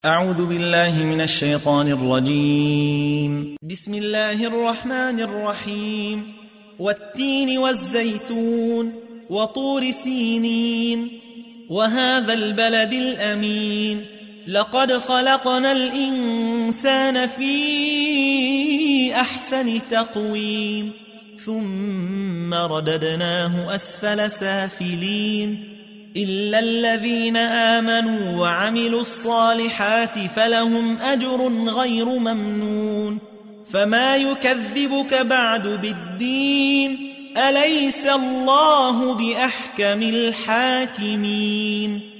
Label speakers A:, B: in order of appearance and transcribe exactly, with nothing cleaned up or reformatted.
A: أعوذ بالله من الشيطان الرجيم. بسم الله الرحمن الرحيم. والتين والزيتون وطور سينين وهذا البلد الأمين لقد خلقنا الإنسان في أحسن تقويم ثم رددناه أسفل سافلين إلا الذين آمنوا وعملوا الصالحات فلهم أجر غير ممنون فما يكذبك بعد بالدين أليس الله بأحكم الحاكمين.